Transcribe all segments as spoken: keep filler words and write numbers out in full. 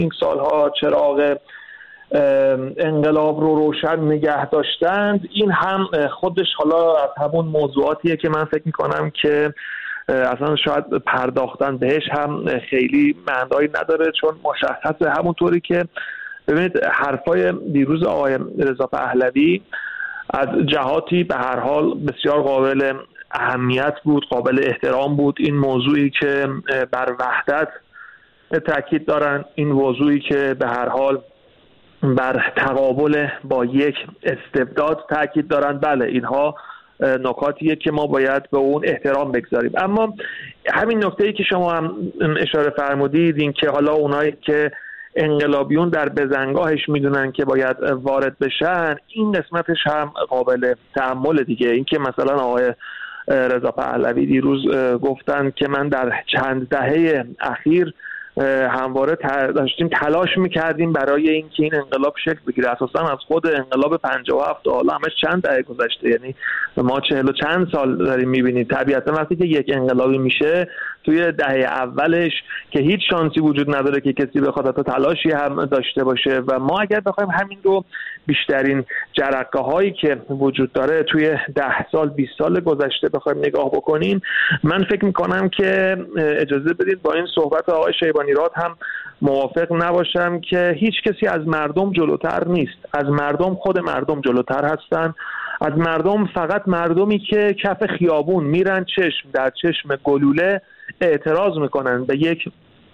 این سالها چراغ انقلاب رو روشن نگه داشتند، این هم خودش حالا از همون موضوعاتیه که من فکر میکنم که اصلا شاید پرداختن بهش هم خیلی معنایی نداره، چون مشخصه همونطوری که ببینید حرفای دیروز آقای رضا پهلوی از جهاتی به هر حال بسیار قابل اهمیت بود، قابل احترام بود. این موضوعی که بر وحدت تاکید دارن، این موضوعی که به هر حال بر تقابل با یک استبداد تاکید دارن، بله اینها نکاتیه که ما باید به اون احترام بگذاریم. اما همین نکته‌ای که شما هم اشاره فرمودید، این که حالا اونایی که انقلابیون در بزنگاهش میدونن که باید وارد بشن، این قسمتش هم قابل تأمل دیگه. این که مثلا آقای رضا پهلوی دیروز گفتن که من در چند دهه اخیر همواره داشتیم تلاش میکردیم برای اینکه این انقلاب شکل بگیره. اساسا از خود انقلاب پنجاه و هفت حالا همش چند دهه گذشته، یعنی ما چهل و چند سال داریم میبینید. طبیعتا وقتی که یک انقلابی میشه توی دهه اولش که هیچ شانسی وجود نداره که کسی بخواد حتی تلاشی هم داشته باشه، و ما اگر بخوایم همین رو بیشترین جرقه هایی که وجود داره توی ده سال بیست سال گذشته بخوایم نگاه بکنیم، من فکر میکنم که اجازه بدید با این صحبت آقای شیبانی راد هم موافق نباشم که هیچ کسی از مردم جلوتر نیست. از مردم خود مردم جلوتر هستن. از مردم فقط مردمی که کف خیابون میرن چشم در چشم گلوله اعتراض میکنن به یک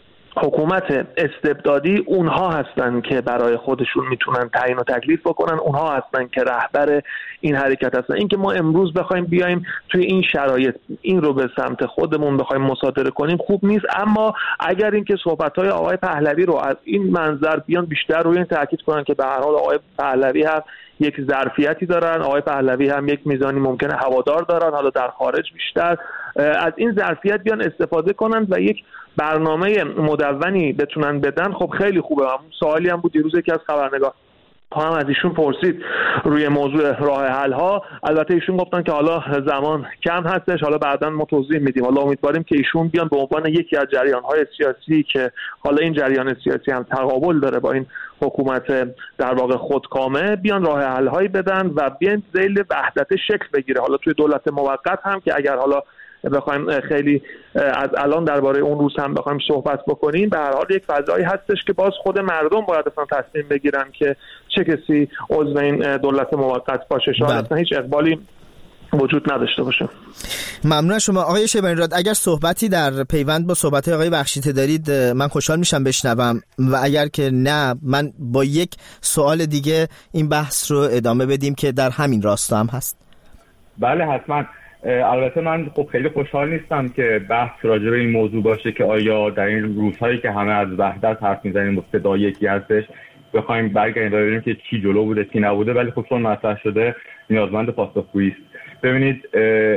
حکومت استبدادی، اونها هستن که برای خودشون میتونن تعیین و تکلیف بکنن، اونها هستن که رهبر این حرکت هستن. این که ما امروز بخوایم بیایم توی این شرایط این رو به سمت خودمون بخوایم مصادره کنیم خوب نیست. اما اگر این که صحبت‌های آقای پهلوی رو از این منظر بیان بیشتر روی این تاکید کنن که به هر حال آقای پهلوی هم یک ظرفیتی دارن، آقای پهلوی هم یک میزانی ممکنه هوادار دارن، حالا در خارج بیشتر، از این ظرفیت بیان استفاده کنن و یک برنامه مدونی بتونن بدن، خب خیلی خوبه. هم سوالی هم بود دیروز که از خبرنگار هم از ایشون پرسید روی موضوع راه حل ها. البته ایشون گفتن که حالا زمان کم هستش، حالا بعداً ما توضیح میدیم. حالا امیدواریم که ایشون بیان به عنوان یکی از جریان های سیاسی که حالا این جریان سیاسی هم تقابل داره با این حکومت در واقع خودکامه، بیان راه حل هایی بدن و بیان ذیل وحدت شکل بگیره. حالا توی دولت موقت هم که اگر حالا بخوایم خیلی از الان درباره اون روز هم بخوایم صحبت بکنیم، به هر حال یک فضایی هستش که باز خود مردم باید اصلا تصمیم بگیرن که چه کسی عضو این دولت موقت باشه. شاید اصلا هیچ اقبالی وجود نداشته باشه. ممنون شما آقای شیبانی راد. اگر صحبتی در پیوند با صحبت آقای بخشیده دارید من خوشحال میشم بشنوم، و اگر که نه من با یک سوال دیگه این بحث رو ادامه بدیم که در همین راستا هم هست. بله حتما. البته من خب خیلی خوشحال نیستم که بحث راجع به این موضوع باشه که آیا در این روزهایی که همه از وحدت حرف میزنیم صدا یکی هستش بخوایم برگردیم و ببینیم که چی جلو بوده چی نبوده، ولی خب چون مطرح شده نیازمند پاسخگویی است. ببینید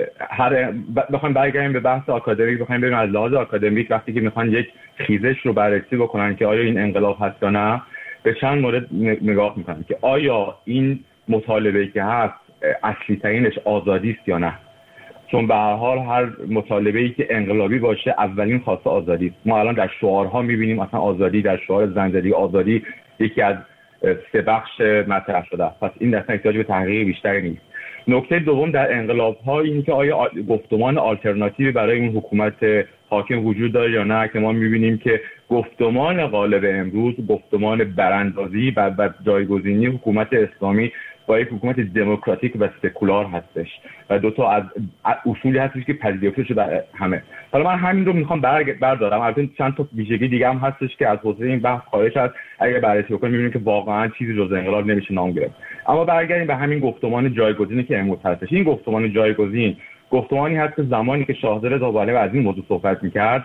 هر بخوایم برگردیم به بحث آکادمیک، بخوایم ببینیم از لحاظ آکادمیک وقتی که میخوان یک خیزش رو بررسی بکنن که آیا این انقلاب هست یا نه، به چند مورد نگاه میکنن که آیا این مطالبه‌ای که هست اصلی ترینش آزادی است یا نه. چون به هر حال هر مطالبه‌ای که انقلابی باشه اولین خواسته آزادی است. ما الان در شعارها می‌بینیم اصلا آزادی، در شعار زنجیری آزادی یکی از سه بخش مطرح شده. پس این اصلا احتیاج به تحقیق بیشتری نیست. نکته دوم در انقلاب‌ها این که آیا گفتمان آلترناتیوی برای این حکومت حاکم وجود داره یا نه، که ما می‌بینیم که گفتمان غالب امروز گفتمان براندازی و جایگزینی حکومت اسلامی با یک حکومت دموکراتیک و سکولار هستش و دو تا از اصولی هستش که پذیرفته شده همه. حالا من همین رو میخوام بردارم. البته چند تا ویژگی دیگه هم هستش که از حوزه این بحث خارج هست، اگه بررسی بکنیم میبینیم که واقعا چیزی جز انقلاب نمیشه نام گرفت. اما برگردیم به همین گفتمان جایگزینی که امروز هستش. این گفتمان جایگزین گفتمانی هست که زمانی که شاهزاده پهلوی از این موضوع صحبت میکرد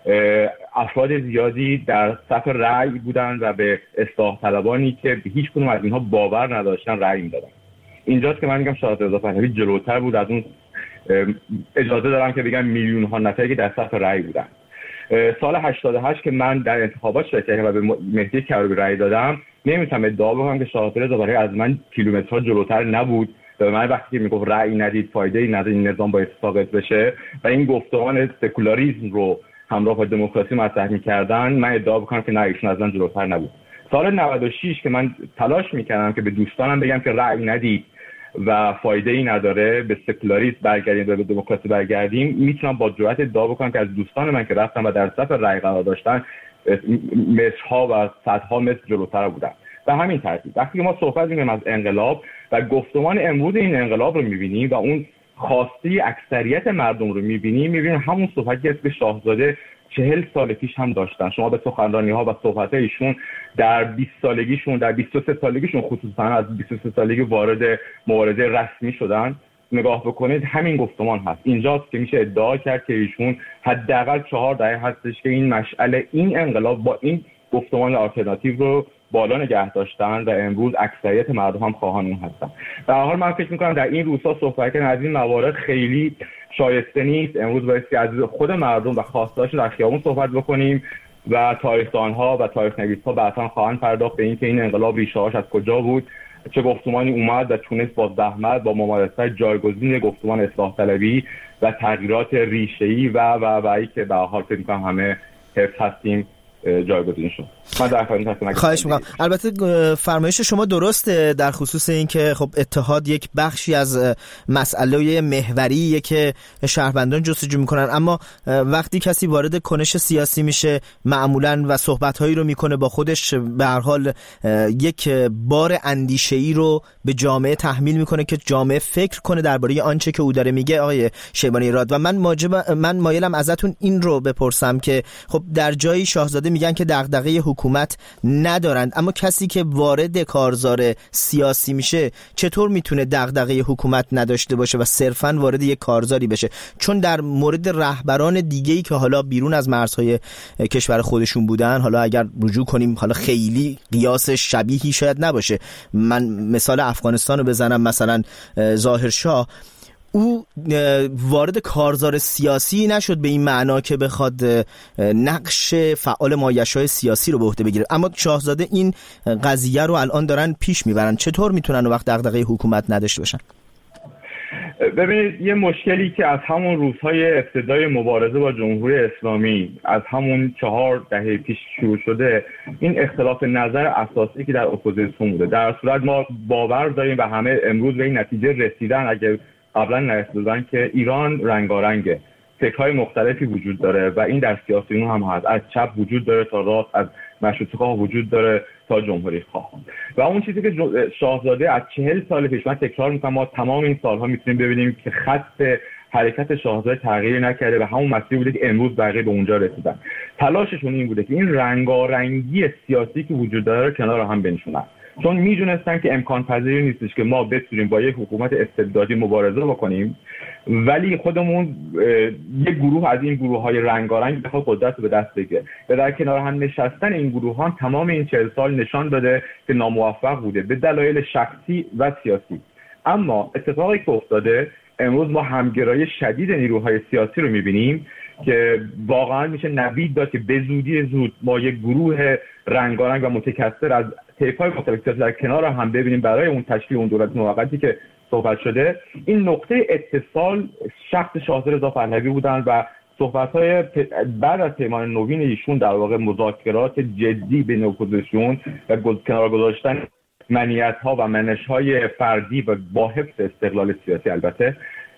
افراد زیادی در صف رأی بودن و به اصلاح طلبانی که به هیچ کدوم از اینها باور نداشتن رأی میدادن. اینجاست که من میگم شاهزاده پهلوی جلوتر بود از اون، اجازه دارم که بگم میلیون ها نفری که در صف رأی بودن. سال هشتاد و هشت که من در انتخابات شرکت کردم و به مهدی کروبی رأی دادم، نمیتونم ادعا بکنم که شاهزاده پهلوی از من کیلومترها جلوتر نبود. به من وقتی که میگفت رأی ندید فایده ای نداره این نظام باید ساقط بشه و این گفتمان سکولاریسم رو همراه با دموکراسی مطرح می‌کردن، من ادعا بکنم که نه ایشون از من جلوتر نبود. سال نود و شش که من تلاش می‌کردم که به دوستانم بگم که رأی ندید و فایده ای نداره، به سکولاریسم برگردیم و به دموکراسی برگردیم، میتونم با جرأت ادعا بکنم که از دوستان من که رفتن و در صف رأی قرار داشتن مترها و صدها متر جلوتر بودن. به همین ترتیب وقتی ما صحبت می‌کنیم از انقلاب و گفتمان امروز این انقلاب رو می‌بینیم و اون خواسته اکثریت مردم رو می‌بینیم، می‌بینیم همون صحبتی است که شاهزاده چهل سال پیش هم داشتن. شما به سخنرانی‌ها و صحبت‌های ایشون در بیست سالگیشون، در بیست و سه سالگیشون خصوصا از بیست و سه سالگی وارد مبارزه رسمی شدن نگاه بکنید، همین گفتمان هست. اینجاست که میشه ادعا کرد که ایشون حداقل چهار دهه هستش که این مشعل این انقلاب با این گفتمان آلترناتیو رو بالا نگه داشتن و امروز اکثریت مردم هم خواهان اون هستن. در حال من فکر می‌کنم در این روزها صحبت کردن از این موارد خیلی شایسته نیست. امروز باید که از خود مردم و خواسته‌هاشون در خیابون صحبت بکنیم و تاریخ‌دان‌ها و تاریخ‌نویس‌ها بعداً خواهند پرداخت به اینکه این انقلاب ریشه‌هاش از کجا بود، چه گفتمانی اومد و تونست با زحمت با ممارست جایگزین گفتمان اصلاح طلبی و تغییرات ریشه‌ای و و و که به هر حال فکر می‌کنم همه حفظ هستیم جایگزین شد. من در خدمتتون خواهش می‌کنم. البته فرمایش شما درسته در خصوص اینکه خب اتحاد یک بخشی از مسئله محوریه که شهروندان جستجو میکنن، اما وقتی کسی وارد کنش سیاسی میشه معمولاً و صحبت‌هایی رو میکنه با خودش به هر حال یک بار اندیشه‌ای رو به جامعه تحمیل میکنه که جامعه فکر کنه درباره آنچه که او داره میگه. آقای شیبانی راد، و من ماجب من مایلم ازتون این رو بپرسم که خب در جایی شاهزاده میگن که دغدغه حکومت ندارند، اما کسی که وارد کارزار سیاسی میشه چطور میتونه دغدغه حکومت نداشته باشه و صرفاً وارد یک کارزاری بشه؟ چون در مورد رهبران دیگه‌ای که حالا بیرون از مرزهای کشور خودشون بودن، حالا اگر رجوع کنیم حالا خیلی قیاس شبیهی شاید نباشه، من مثال افغانستان رو بزنم، مثلا ظاهرشاه، او وارد کارزار سیاسی نشد به این معنا که بخواد نقش فعال مایش‌های سیاسی رو به عهده بگیره، اما شاهزاده این قضیه رو الان دارن پیش میبرن. چطور میتونن وقت دغدغه حکومت نداشته باشن؟ ببینید، یه مشکلی که از همون روزهای ابتدای مبارزه با جمهوری اسلامی از همون چهار دهه پیش شروع شده، این اختلاف نظر اساسی که در اپوزیسیون بوده. در صورت ما باور داریم و همه امروز به این نتیجه رسیدن، اگر قبلا نرسیدن، که ایران رنگارنگه، فکرهای مختلفی وجود داره و این در سیاسیون هم هست، از چپ وجود داره تا راست، از مشروطه‌خواه وجود داره تا جمهوری خواه. و اون چیزی که شاهزاده از چهل سال پیش، من تکرار میکنم، ما تمام این سالها میتونیم ببینیم که خط حرکت شاهزاده تغییر نکرده و همون مسیری بوده که امروز بقیه به اونجا رسیدن. تلاششون این بوده که این رنگارنگی سیاسی که وجود داره کنار هم بنشونن، چون میدونستن که امکان پذیر نیستش که ما بتونیم با یک حکومت استبدادی مبارزه بکنیم ولی خودمون یک گروه از این گروه‌های رنگارنگ بخواد قدرت رو به دست بگیره. و در کنار هم نشستن این گروه‌ها تمام این چهل سال نشان داده که ناموفق بوده به دلایل شخصی و سیاسی. اما اتفاقی که افتاده امروز ما همگرایی شدید نیروهای سیاسی رو می‌بینیم که واقعا میشه نوید داد که به زودی زود ما یک گروه رنگارنگ و متکثر از طیف‌های مختلف در کنار هم ببینیم برای اون تشکیل اون دولت موقتی که صحبت شده. این نقطه اتصال شخص شاهزاده رضا پهلوی بودن و صحبت‌های بعد از پیمان نوین ایشون در واقع مذاکرات جدی بین اپوزیسیون و کنار گذاشتن منیت‌ها و منش‌های فردی و با حفظ استقلال سیاسی البته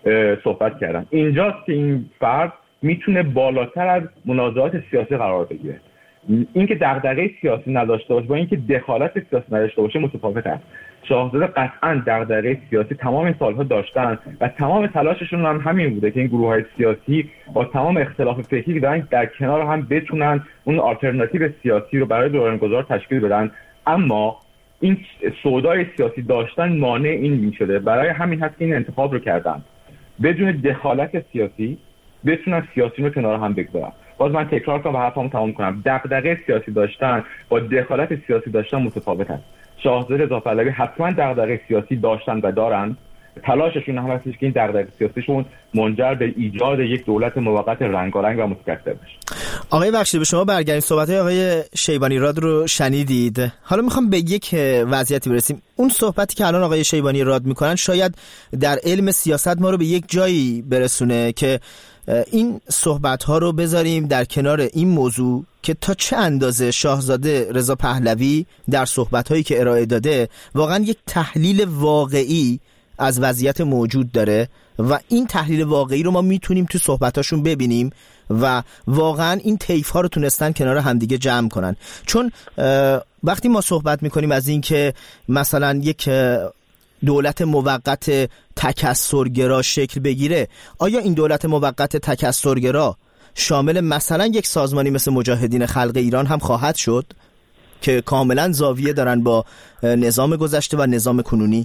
صحبت کردن. اینجاست که این فرد میتونه بالاتر از منازعات سیاسی قرار بگیره. اینکه دغدغه سیاسی نداشته باشه با اینکه دخالت سیاسی نداشته باشه متفاوت است. شاهزاده قطعاً دغدغه سیاسی تمام این سالها داشتن و تمام تلاششون هم همین بوده که این گروه‌های سیاسی با تمام اختلاف فکری که دارن در کنار هم بتونن اون آلترناتیو سیاسی رو برای دورانگذار تشکیل بدن. اما این سودای سیاسی داشتن مانع این میشده، برای همین هست این انتخاب رو کردن بدون دخالت سیاسی بتونن سیاسی رو کنار هم بگذارن. باز من تکرار کنم و حرفمو تمام کنم، دغدغه سیاسی داشتن با دخالت سیاسی داشتن متفاوت است. شاهزاده رضا پهلوی حتما دغدغه سیاسی داشتن و دارن، تلاششون هم هستش که این دغدغه سیاسیشون منجر به ایجاد یک دولت موقت رنگارنگ و متکثر بشه. آقای بخشیده به شما برگردیم. صحبت‌های آقای شیبانی راد رو شنیدید. حالا میخوام به یک وضعیتی برسیم. اون صحبتی که الان آقای شیبانی راد میکنن شاید در علم سیاست ما رو به یک جایی برسونه که این صحبت‌ها رو بذاریم در کنار این موضوع که تا چه اندازه شاهزاده رضا پهلوی در صحبت‌هایی که ارائه داده واقعا یک تحلیل واقعی از وضعیت موجود داره و این تحلیل واقعی رو ما میتونیم تو صحبتاشون ببینیم و واقعا این طیف‌ها رو تونستن کنار همدیگه جمع کنن. چون وقتی ما صحبت میکنیم از این که مثلا یک دولت موقت تکثرگرا شکل بگیره، آیا این دولت موقت تکثرگرا شامل مثلا یک سازمانی مثل مجاهدین خلق ایران هم خواهد شد که کاملا زاویه دارن با نظام گذشته و نظام کنونی؟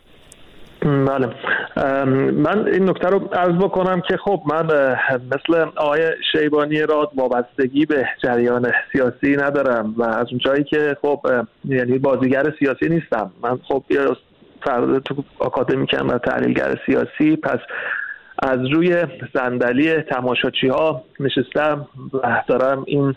بله، من این نکته رو عرض بکنم که خب من مثل آقای شیبانی راد وابستگی به جریان سیاسی ندارم و از اون جایی که خب یعنی بازیگر سیاسی نیستم. من خب فرد تو آکادمیکم و تحلیلگر سیاسی، پس از روی صندلی تماشاچی ها نشستم و دارم این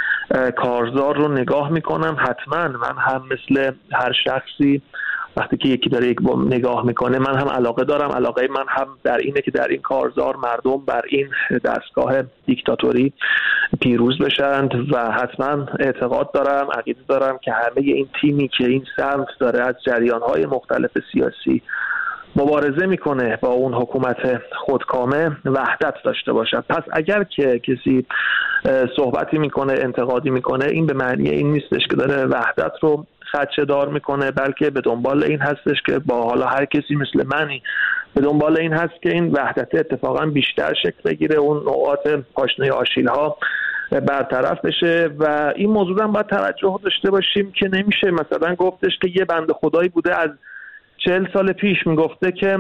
کارزار رو نگاه میکنم. حتما من هم مثل هر شخصی وقتی که یکی داره یک نگاه میکنه، من هم علاقه دارم. علاقه من هم در اینه که در این کارزار مردم بر این دستگاه دیکتاتوری پیروز بشند و حتما اعتقاد دارم، عقیده دارم که همه این تیمی که این سمت داره از جریانهای مختلف سیاسی مبارزه میکنه با اون حکومت خودکامه وحدت داشته باشه. پس اگر که کسی صحبتی میکنه، انتقادی میکنه، این به معنی این نیستش که داره وحدت رو خدشه دار میکنه، بلکه به دنبال این هستش که با حالا هر کسی مثل منی به دنبال این هست که این وحدت اتفاقا بیشتر شکل بگیره، اون نقاط پاشنه آشیل ها برطرف بشه. و این موضوع هم باید توجه داشته باشیم که نمیشه مثلا گفتش که یه بنده خدایی بوده از چهل سال پیش میگفته که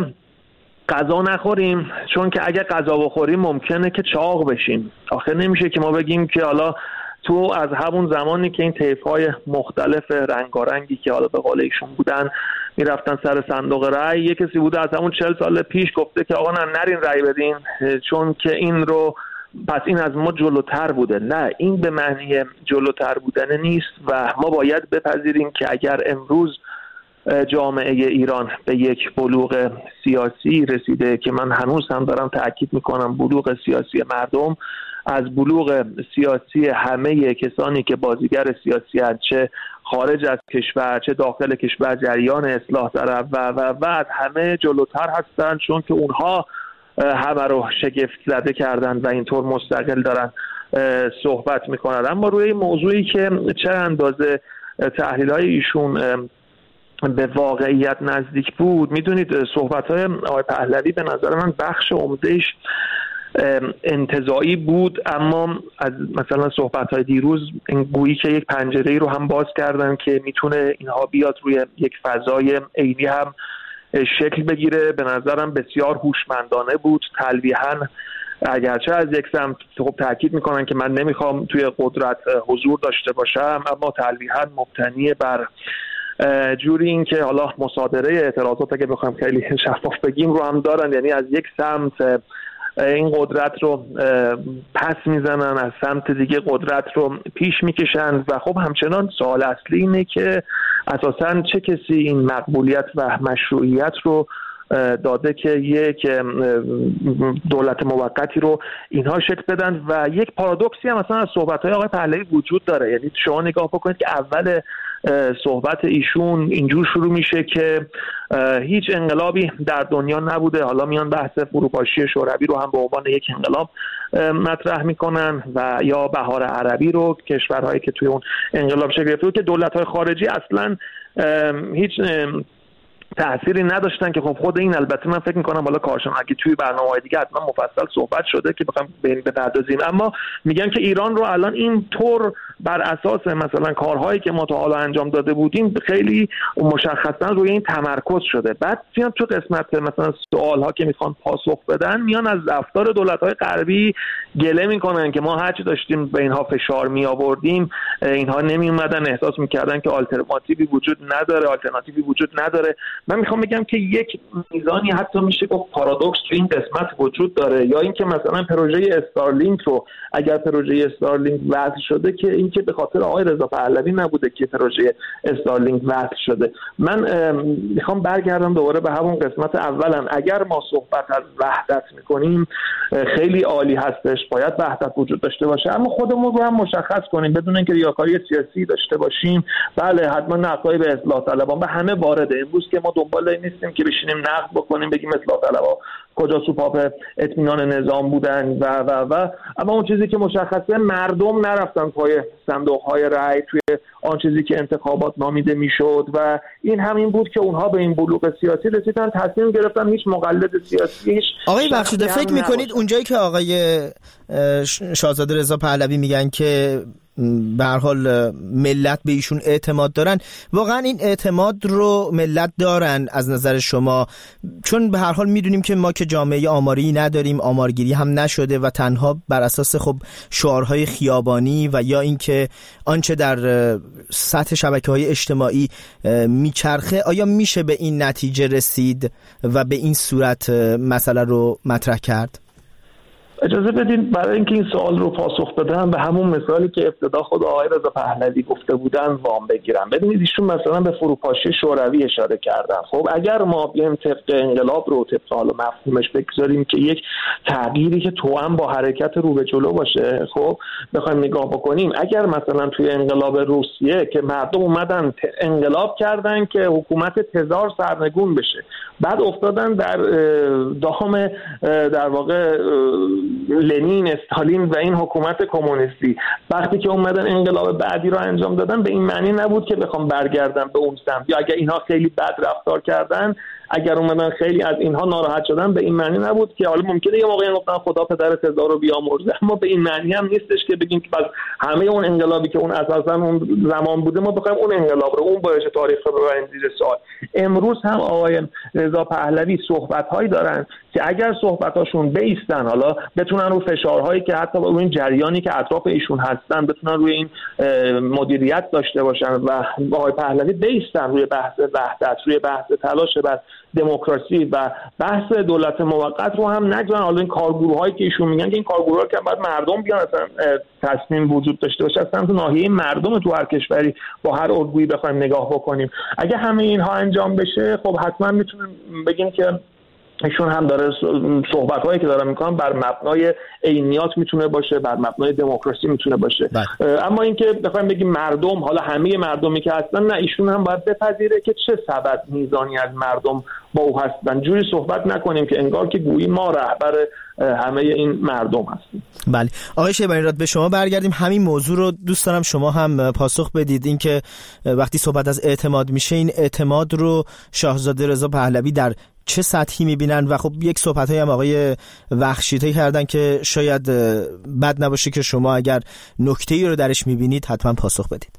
غذا نخوریم چون که اگه غذا بخوریم ممکنه که چاق بشیم. آخه نمیشه که ما بگیم که حالا تو از همون زمانی که این طیف‌های مختلف رنگارنگی که حالا به قول ایشون بودن میرفتن سر صندوق رأی، یه کسی بوده از همون چهل سال پیش گفته که آقا نه نرین رأی بدین چون که این رو پس این از ما جلوتر بوده. نه، این به معنی جلوتر بودن نیست و ما باید بپذیریم که اگر امروز جامعه ایران به یک بلوغ سیاسی رسیده که من هنوز هم دارم تأکید میکنم بلوغ سیاسی مردم از بلوغ سیاسی همه کسانی که بازیگر سیاسی هستند، چه خارج از کشور چه داخل کشور، جریان اصلاح طلب و و و از همه جلوتر هستند، چون که اونها همه رو شگفت زده کردن و اینطور مستقل دارن صحبت میکنن. اما روی این موضوعی که چه اندازه تحلیل‌های ایشون به واقعیت نزدیک بود، میدونید صحبت‌های آقای پهلوی به نظر من بخش عمده‌اش انتزاعی بود، اما از مثلا صحبت‌های دیروز این گویی که یک پنجره‌ای رو هم باز کردن که میتونه اینها بیاد روی یک فضای عینی هم شکل بگیره. به نظرم بسیار هوشمندانه بود. تلویحاً اگرچه از یک سمت خب تاکید میکنن که من نمیخوام توی قدرت حضور داشته باشم، اما تلویحاً مبتنی بر جوری این که حالا مصادره اعتراضات اگه بخوایم خیلی شفاف بگیم رو هم دارن، یعنی از یک سمت این قدرت رو پس میزنن، از سمت دیگه قدرت رو پیش میکشن و خب همچنان سوال اصلی اینه که اساساً چه کسی این مقبولیت و مشروعیت رو داده که یک دولت موقتی رو اینها شکل بدن. و یک پارادوکسی هم مثلا از صحبت‌های آقای پهلوی وجود داره. یعنی شما نگاه بکنید که اول صحبت ایشون اینجور شروع میشه که هیچ انقلابی در دنیا نبوده، حالا میان بحث فروپاشی شوروی رو هم به عنوان یک انقلاب مطرح میکنن و یا بهار عربی رو، کشورهایی که توی اون انقلاب شکل گرفته که دولت‌های خارجی اصلاً هیچ تأثیری نداشتن. که خب خود این البته من فکر میکنم حالا کارشون اگه توی برنامه‌های دیگه حتما مفصل صحبت شده که بخوام به این بپردازیم، اما میگن که ایران رو الان این طور بر اساس مثلا کارهایی که ما تا حالا انجام داده بودیم خیلی مشخصا روی این تمرکز شده. بعد میان تو قسمت مثلا سوال‌ها که میخوان پاسخ بدن، میان از رفتار دولت‌های غربی گله میکنن که ما هرچی داشتیم به اینها فشار می آوردیم اینها نمی اومدن، احساس میکردن که آلترناتیوی وجود نداره آلترناتیوی وجود نداره. من میخوام بگم که یک میزانی حتی میشه گفت پارادوکس تو این قسمت وجود داره، یا اینکه مثلا پروژه استارلینک رو اگر پروژه استارلینک وضع شده که اینکه به خاطر آقای رضا پهلوی نبوده که پروژه استارلینک وضع شده. من میخوام برگردم دوباره به همون قسمت اولا. اگر ما صحبت از وحدت میکنیم خیلی عالی هستش، باید وحدت وجود داشته باشه، اما خودمون رو هم مشخص کنیم بدون اینکه ریاکاری سیاسی داشته باشیم. بله حتما نقدای به اصلاح طلبان به همه وارده. امروز که ما دنبال این نیستیم که بشینیم نقد بکنیم بگیم اصلاح طلبان کجا سوپاپ اطمینان نظام بودن و و و اما اون چیزی که مشخصه مردم نرفتن پای صندوق‌های رأی توی آن چیزی که انتخابات نامیده میشد و این همین بود که اونها به این بلوغ سیاسی رسیدن، تصمیم گرفتن هیچ مقلد سیاسی هیچ. آقای بخشیده فکر میکنید اونجایی که آقای شاهزاده رضا پهلوی میگن که به هر حال ملت به ایشون اعتماد دارن، واقعا این اعتماد رو ملت دارن از نظر شما؟ چون به هر حال میدونیم که ما که جامعه آماری نداریم، آمارگیری هم نشده و تنها بر اساس خب شعارهای خیابانی و یا اینکه آنچه در سطح شبکه‌های اجتماعی میچرخه، آیا میشه به این نتیجه رسید و به این صورت مسئله رو مطرح کرد؟ اجازه بدین برای اینکه این سوال رو پاسخ بدم به همون مثالی که ابتدا خود آقای رضا پهلوی گفته بودن وام بگیرم. ببینید ایشون مثلا به فروپاشی شوروی اشاره کردن. خب اگر ما بیایم طبق انقلاب رو طبق حالا مفهومش بگذاریم که یک تغییری که توأم با حرکت رو به جلو باشه، خب بخوایم نگاه بکنیم، اگر مثلا توی انقلاب روسیه که مردم اومدن انقلاب کردن که حکومت تزار سرنگون بشه، بعد افتادن در دام در واقع لنین، استالین و این حکومت کمونیستی، وقتی که اومدن انقلاب بعدی رو انجام دادن به این معنی نبود که بخوام برگردن به اون سمت، یا اگر اینها خیلی بد رفتار کردن، اگر اومدن خیلی از اینها ناراحت شدن، به این معنی نبود که حالا ممکنه یه موقعی گفتن خدا پدر تزار رو بیامرزه، اما به این معنی هم نیستش که بگیم که بس همه اون انقلابی که اون اساسا اون زمان بوده ما بخوایم اون انقلاب رو، اون باعث تاریخ رو ببریم زیر سوال. امروز هم آقای رضا پهلوی صحبت‌هایی دارن که اگر صحبتاشون بیستن، حالا بتونن رو فشارهایی که حتی روی این جریانی که اطراف ایشون هستن بتونن روی این مدیریت داشته باشن و آقای پهلوی بیستن روی بحث وحدت، روی بحث تلاش بر دموکراسی و بحث دولت موقت رو هم نگذارن. حالا این کارگروهایی که ایشون میگن که این کارگروها که بعد مردم بیان اصلا تصمیم وجود داشته باشه، اصلا تو ناحیه مردم تو هر کشوری با هر الگویی بخوایم نگاه بکنیم، اگه همه اینها انجام بشه خب حتما میتونیم بگیم که ایشون هم داره صحبت‌هایی که داره میکنن بر مبنای عینیات میتونه باشه، بر مبنای دموکراسی میتونه باشه. اما اینکه بخوایم بگیم مردم، حالا همه مردمی که هستن، نه، ایشون هم باید بپذیره که چه سبد میزانی از مردم با او هستن. جوری صحبت نکنیم که انگار که گویی ما رهبر همه این مردم هستیم. بله آقای شیبانی راد، به شما برگردیم. همین موضوع رو دوست دارم شما هم پاسخ بدید، اینکه وقتی صحبت از اعتماد میشه، این اعتماد رو شاهزاده رضا پهلوی در چه سطحی میبینن؟ و خب یک صحبت‌های هم آقای بخشیده کردن که شاید بد نباشه که شما اگر نکته‌ای رو درش میبینید حتما پاسخ بدید.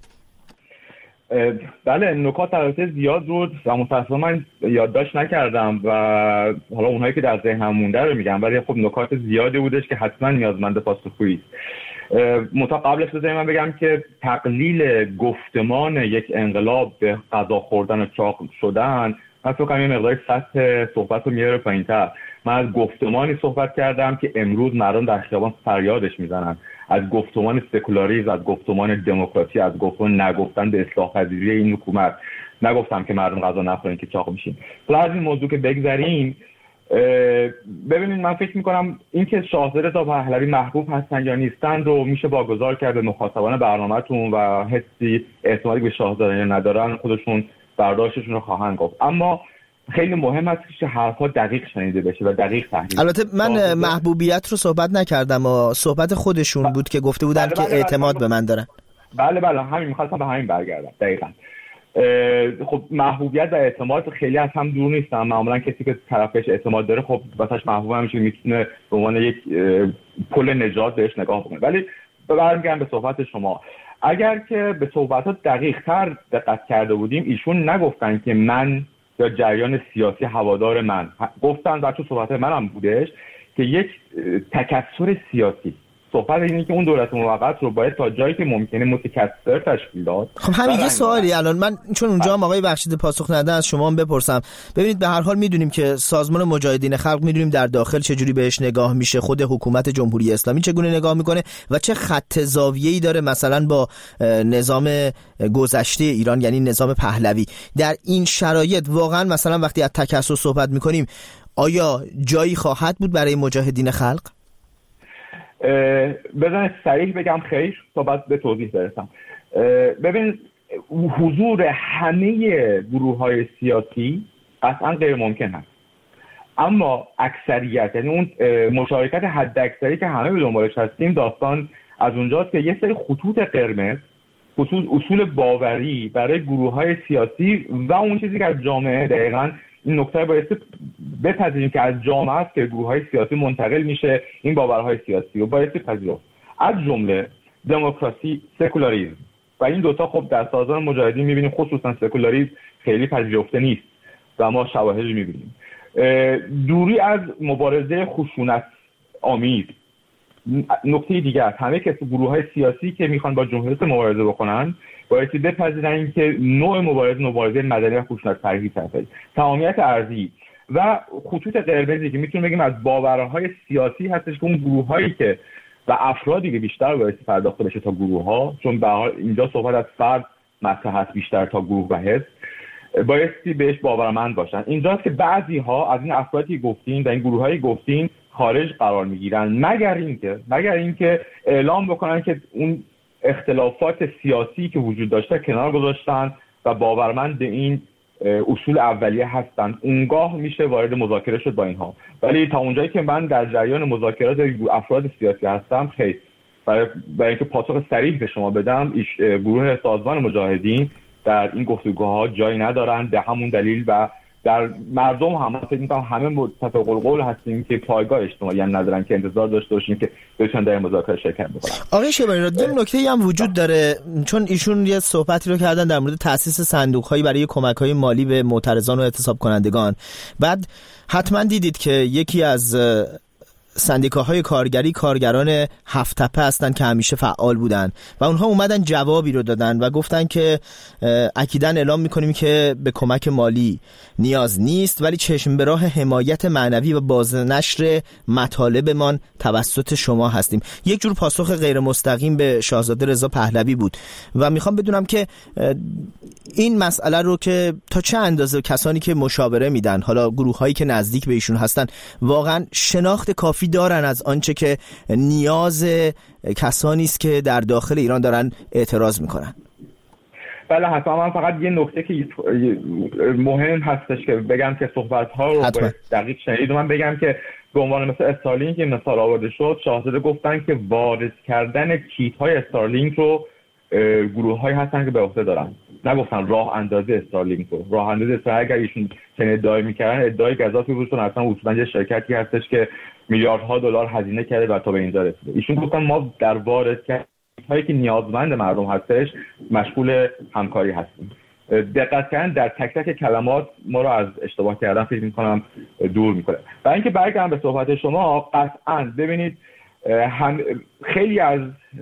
بله، نکات البته زیاد بود و متأسفانه من یادداشت نکردم و حالا اونهایی که در ذهنم مونده رو میگم، ولی خب نکات زیادی بودش که حتما نیازمند پاسخگویی است. متا قبلش بذارید من بگم که تقلیل گفتمان یک انقلاب به غذا خوردن و چاق شدن، من فکر کنم یه مقدار سطح صحبت رو میاره پایین‌تر. من از گفتمانی صحبت کردم که امروز مردم در خیابان فریادش میزنن، از گفتمان سکولاریسم، از گفتمان دموکراسی، از گفتمان نگفتن به اصلاح پذیری این حکومت. نگفتم که مردم غذا نخورن که چاق میشین. حالا از این موضوع که بگذریم، ببینید من فکر میکنم اینکه شاهزاده رضا پهلوی محبوب هستن یا نیستن رو میشه واگذار کرد به مخاطبان برنامه‌تون و حسی اعتمادی به شاهزاده ندارن، خودشون برداشتشون رو خواهند گفت. اما خیلی مهم است که حرفا دقیق شنیده بشه و دقیق تحلیل. البته من محبوبیت رو صحبت نکردم و صحبت خودشون ب... بود که گفته بودن بله که بله اعتماد بله به من دارن. بله بله همین می‌خواستم به همین برگردم. دقیقاً. خب محبوبیت و اعتماد خیلی از هم دور نیستن. معمولا کسی که طرفش اعتماد داره خب واسش محبوب هم میشه، میتونه به عنوان یک پل نجات بهش نگاه بکنه. ولی برمیگردم به صحبت شما. اگر که به صحبتات دقیق تر دقت کرده بودیم، ایشون نگفتن که من یا جریان سیاسی هوادار من، گفتن و تو صحبت منم بودش که یک تکثر سیاسی، صحبت اینه که اون دولت موقت رو باید تا جایی که ممکنه متکثر تشکیل داد. خب همین یه سوالی الان من چون اونجا هم آقای بخشیده پاسخ ندادن از شما هم بپرسم. ببینید به هر حال میدونیم که سازمان مجاهدین خلق میدونیم در داخل چجوری بهش نگاه میشه، خود حکومت جمهوری اسلامی چگونه نگاه میکنه و چه خط زاویه‌ای داره مثلا با نظام گذشته ایران، یعنی نظام پهلوی. در این شرایط واقعا مثلا وقتی از تکثر صحبت میکنیم آیا جایی خواهد بود برای مجاهدین خلق؟ بزنید صریح بگم خیر تا بعد به توضیح برسم. ببین حضور همه گروه‌های سیاسی اصلا غیر ممکن هست، اما اکثریت، یعنی اون مشارکت حداکثری که همه به دنبالش هستیم، داستان از اونجاست که یه سری خطوط قرمز، خصوص اصول باوری برای گروه‌های سیاسی و اون چیزی که از جامعه، دقیقاً این نکته باید بپذیریم که از جامعه است که گروه‌های سیاسی منتقل میشه این باورهای سیاسی و باید پذیرفت، از جمله دموکراسی، سکولاریسم. و این دوتا خب در سازمان مجاهدین میبینیم خصوصا سکولاریسم خیلی پذیرفته نیست و ما شواهدی میبینیم. دوری از مبارزه خشونت آمیز. نکته دیگه است، همه که گروه‌های سیاسی که میخوان با جمهوری اسلامی مبارزه بکنن باید بپذیرن که نوع مبارزه مبارزه مدنی و خشونت فرهی هست. تمامیت ارضی و خطوط قرمزی که میتونیم بگیم از باورهای سیاسی هستش که اون گروه‌هایی که و افرادی که بیشتر باید پرداخته بشه تا گروه‌ها، چون به حال اینجا صحبت از فرد مطرح هست بیشتر تا گروه و حزب، بایستی بهش باورمند باشن. اینجاست که بعضی ها از این افرادی گفتین و این گروه‌های گفتین خارج قرار میگیرن، مگر اینکه مگر اینکه اعلام بکنن که اون اختلافات سیاسی که وجود داشته کنار گذاشتن و باورمند به این اصول اولیه هستن، اونگاه میشه وارد مذاکره شد با اینها. ولی تا اونجایی که من در جریان مذاکرات افراد سیاسی هستم خیر، برای برای اینکه پاسخ صریح به شما بدم، گروه سازمان مجاهدین در این گفتگوها جایی ندارن، به همون دلیل و در مردم هم فکر می‌کنم همه متفق القول هستیم که پایگاه اجتماعی هم ندارن که انتظار داشته باشیم که بتونن در مذاکره شرکت بکنن. آقای شیبانی راد، یه نکته‌ای هم وجود داره، چون ایشون یه صحبتی رو کردن در مورد تأسیس صندوق‌هایی برای کمک‌های مالی به معترضان و اعتصاب کنندگان. بعد حتما دیدید که یکی از سندیکاهای کارگری کارگران هفت‌تپه هستن که همیشه فعال بودن و اونها اومدن جوابی رو دادن و گفتن که اکیداً اعلام میکنیم که به کمک مالی نیاز نیست، ولی چشم به راه حمایت معنوی و بازنشر مطالبمان توسط شما هستیم. یک جور پاسخ غیر مستقیم به شاهزاده رضا پهلوی بود و میخوام بدونم که این مسئله رو که تا چه اندازه کسانی که مشاوره میدن، حالا گروه هایی که نزدیک به ایشون هستن، واقعا شناخت کافی دارن از آنچه که نیاز کسانی است که در داخل ایران دارن اعتراض میکنن. بله حتما. من فقط یه نکته که مهم هستش که بگم که صحبت ها رو دقیق شنید و من بگم که به عنوان مثل استارلینک که مثال آورده شد، شاهزاده گفتن که وارد کردن کیت های استارلینک رو گروه های هستن که به عهده دارن، نگفتن راه اندازه استارلینک رو. راه اندازه استارلینک اگه ایشون چنین ادعای میکردن، ادعای گزافی بود، چون اصلا اصولا یه شرکتی هستش که میلیاردها دلار هزینه کرده و تا به اینجا رسیده. ایشون گفتن ما در وارد کردن هایی که نیازمند مردم هستش مشغول همکاری هستیم. دقت کردن در تک تک کلمات ما رو از اشتباه کردن فکر میکنم دور میکنه. و اینکه برگردم به صحبت شما، قطعاً ببینید هم خیلی از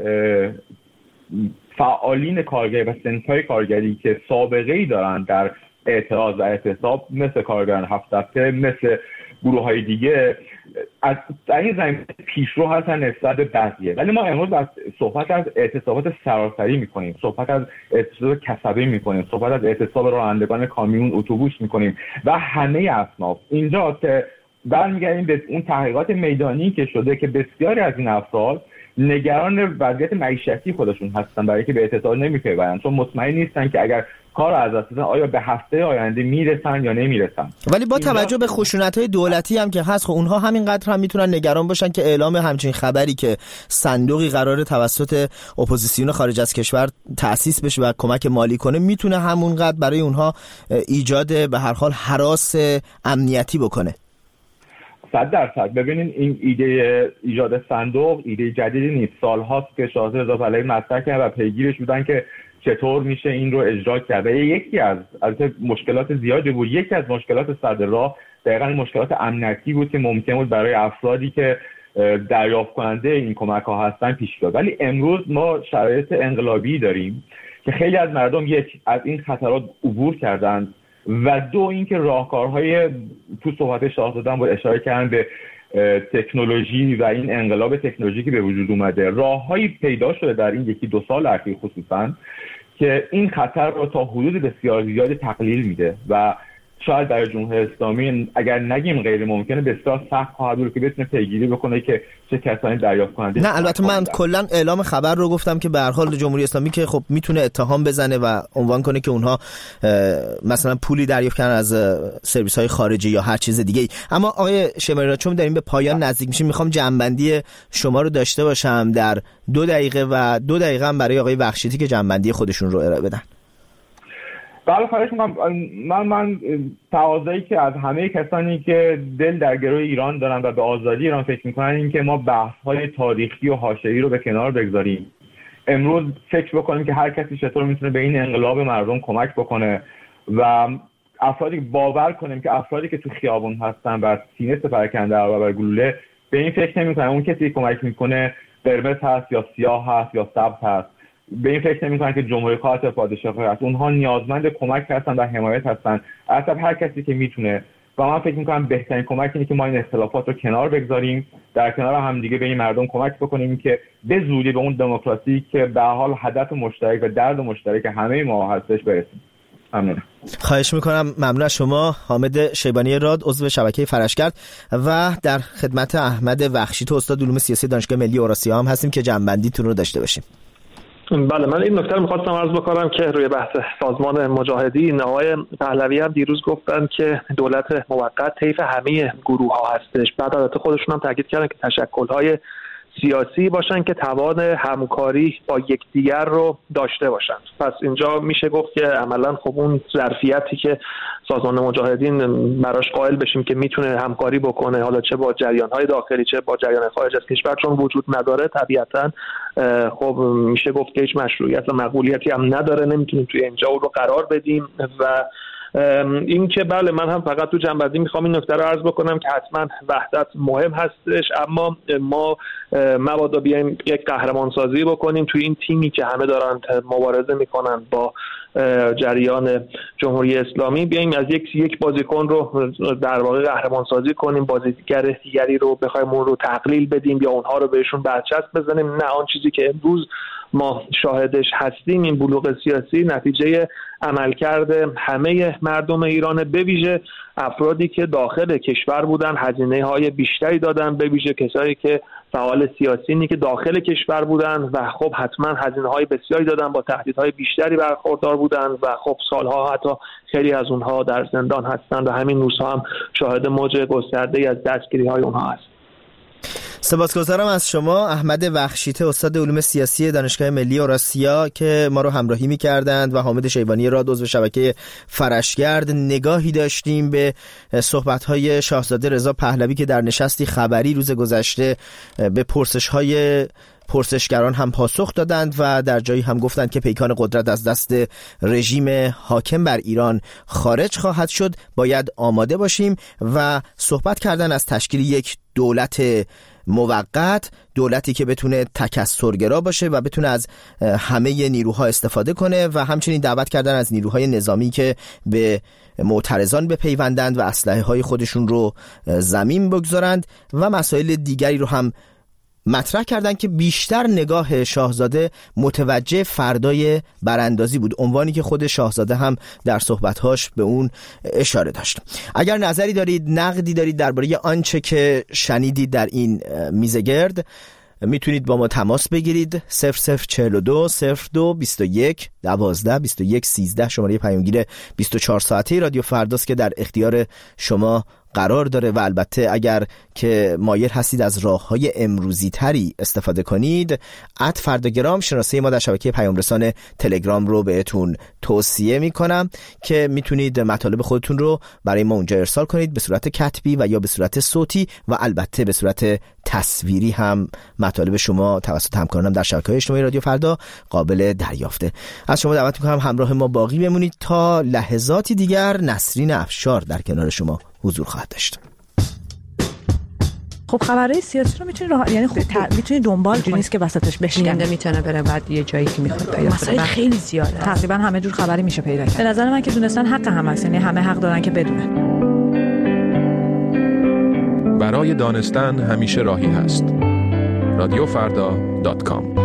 فعالین کارگری و صنف‌های کارگری که سابقه‌ای دارن در اعتراض و اعتصاب، مثل کارگران هفت‌تپه، مثل گروه‌های دیگه، از این زمینه پیشرو هستن نسبت به بعضیه. ولی ما امروز از صحبت از اعتصابات سراسری می‌کنیم، صحبت از اعتصاب کسبی می‌کنیم، صحبت از اعتصاب رانندگان کامیون، اتوبوس می‌کنیم و همه اصناف. اینجا که برمیگردیم به اون تحقیقات میدانی که شده که بسیاری از این افراد نگران وضعیت معیشتی خودشون هستن، برای که به اعتصاب نمی‌پیوندن، چون مطمئن نیستن که اگر کار از دست بدن آیا به هفته آینده میرسن یا نمیرسن. ولی با توجه به خشونت‌های دولتی هم که هست، خب اونها همینقدر هم میتونن نگران باشن که اعلام همچین خبری که صندوقی قراره توسط اپوزیسیون خارج از کشور تأسیس بشه و کمک مالی کنه، میتونه همونقدر برای اونها ایجاد به هر حال هراس امنیتی بکنه. صد درصد. ببینین این ایده ایجاد صندوق ایده جدیدی نیست. سالهاست که شاهزاده رضا پهلوی مطرح کرد و پیگیرش بودن که چطور میشه این رو اجرا کرد. یکی از البته مشکلات زیادی بود. یکی از مشکلات صدر راه دقیقاً مشکلات امنیتی بود که ممکن بود برای افرادی که دریافت کننده این کمک ها هستن پیش بیاد. ولی امروز ما شرایط انقلابی داریم که خیلی از مردم یک از این خطرات عبور کردن و دو اینکه راهکارهای تو صحبت شاهزاده بود اشاره کردن به تکنولوژی و این انقلاب تکنولوژی که به وجود اومده. راههایی پیدا شده در این یکی دو سال اخیر خصوصا که این خطر رو تا حدود بسیار زیادی تقلیل میده و شاید برای جمهوری اسلامی اگر نگیم غیر ممکنه بسیار سخت خواهد بود که بتونه پیگیری بکنه که چه کسانی دریافت کننده. نه البته من کلا اعلام خبر رو گفتم که به هر حال جمهوری اسلامی که خب میتونه اتهام بزنه و عنوان کنه که اونها مثلا پولی دریافت کردن از سرویس‌های خارجی یا هر چیز دیگه ای. اما آقای شیبانی، چون داریم به پایان نزدیک میشیم میخوام جنبندی شما رو داشته باشم در دو دقیقه و دو دقیقه هم برای آقای بخشیتی که جنبندی خودشون رو ارائه بدن. بله خواهش می‌کنم. من من تقاضایی که از همه کسانی که دل در گروه ایران دارن و به آزادی ایران فکر می‌کنن این که ما بحث‌های تاریخی و حاشیه‌ای رو به کنار بگذاریم. امروز فکر بکنیم که هر کسی چطور میتونه به این انقلاب مردم کمک بکنه و افرادی باور کنیم که افرادی که تو خیابون هستن و سینه پراکنده و بر گلوله به این فکر نمی‌کنن اون کسی کمک می‌کنه قرمز هست یا سیاه هست یا سبز هست. به این فکر نمی‌کنن که جمهوری خواه پادشاهی هست. اونها نیازمند کمک هستن و حمایت هستن از هر کسی که میتونه و من فکر می‌کنم بهترین کمک اینه که ما این اختلافات رو کنار بگذاریم، در کنار هم دیگه به این مردم کمک بکنیم که به زودی به اون دموکراسی که به حال هدف مشترک و درد مشترک همه ما هستش برسیم. ممنون. خواهش میکنم. ممنون از شما حامد شیبانی راد، عضو شبکه فرشگرد، و در خدمت احمد وخشیتی استاد علوم سیاسی دانشگاه ملی اوراسیا هم هستیم که جنبندیتون رو داشته باشیم. بله، من این نکته رو می‌خواستم عرض بکنم که روی بحث سازمان مجاهدین آقای پهلوی هم دیروز گفتن که دولت موقت طیف همه گروه‌ها هستش. بعد البته خودشون هم تاکید کردن که تشکل‌های سیاسی باشن که توان همکاری با یکدیگر رو داشته باشن. پس اینجا میشه گفت که عملاً خب اون ظرفیتی که سازمان مجاهدین براش قائل بشیم که میتونه همکاری بکنه، حالا چه با جریان‌های داخلی چه با جریان خارج از کشور، چون وجود نداره طبیعتاً خب میشه گفت که هیچ مشروعیت و مقبولیتی هم نداره، نمیتونیم توی اینجا اون رو قرار بدیم. و این که بله، من هم فقط تو جنبندی میخوام این نکته رو عرض بکنم که حتما وحدت مهم هستش، اما ما مبادا بیایم یک قهرمان سازی بکنیم توی این تیمی که همه دارن مبارزه میکنن با جریان جمهوری اسلامی، بیایم از یک یک بازیکن رو در واقع قهرمان سازی کنیم، بازیگر دیگری رو بخوایم اون رو تقلیل بدیم یا اونها رو بهشون برچسب بزنیم. نه، آن چیزی که امروز ما شاهدش هستیم این بلوغ سیاسی نتیجه عملکرد همه مردم ایران، به ویژه افرادی که داخل کشور بودن هزینه های بیشتری دادن، به ویژه کسایی که فعال سیاسی که داخل کشور بودن و خب حتما هزینه های بسیاری دادن، با تهدیدهای بیشتری برخوردار بودن و خب سالها حتی خیلی از اونها در زندان هستند و همین روزها هم شاهد موج گسترده‌ای از دستگیری های اونها هست. سپاسگزارم از شما احمد وخشیتی استاد علوم سیاسی دانشگاه ملی اوراسیا که ما رو همراهی می‌کردند و حامد شیبانی راد عضو شبکه فرشگرد. نگاهی داشتیم به صحبت‌های شاهزاده رضا پهلوی که در نشستی خبری روز گذشته به پرسش‌های پرسشگران هم پاسخ دادند و در جایی هم گفتند که پیکان قدرت از دست رژیم حاکم بر ایران خارج خواهد شد، باید آماده باشیم و صحبت کردن از تشکیل یک دولت موقت، دولتی که بتونه تکثرگرا باشه و بتونه از همه نیروها استفاده کنه و همچنین دعوت کردن از نیروهای نظامی که به معترضان بپیوندند و اسلحه های خودشون رو زمین بگذارند و مسائل دیگری رو هم مطرح کردن که بیشتر نگاه شاهزاده متوجه فردای براندازی بود، عنوانی که خود شاهزاده هم در صحبت‌هاش به اون اشاره داشت. اگر نظری دارید، نقدی دارید درباره آنچه که شنیدید در این میزگرد، میتونید با ما تماس بگیرید. صفر صفر چهل و دو صفر دو بیست و یک دوازده بیست و یک سیزده شماره پیامگیر بیست و چهار ساعته رادیو فرداست که در اختیار شما قرار داره و البته اگر که مایل هستید از راه‌های امروزی تری استفاده کنید، ات فرداگرام شناسه ما در شبکه پیام رسان تلگرام رو بهتون توصیه میکنم که میتونید مطالب خودتون رو برای ما اونجا ارسال کنید به صورت کتبی و یا به صورت صوتی و البته به صورت تصویری هم مطالب شما توسط همکارانم در شبکه‌های اجتماعی رادیو فردا قابل دریافته. از شما دعوت میکنم همراه ما باقی بمونید تا لحظاتی دیگر. نسرین افشار در کنار شما حضور خواهد داشت. خب خبرهای سیاسی رو میتونی راه... یعنی خب ت... میتونی دنبال کنی، نیست که وسطش بشکنه، میتونه بره بعد یه جایی که میخواد پیدا کنه. مسائل خیلی زیاده، تقریبا همه جور خبری میشه پیدا کرد. به نظر من که دونستن حق همه است، یعنی همه حق دارن که بدونن. برای دانستن همیشه راهی هست. رادیو فردا دات کام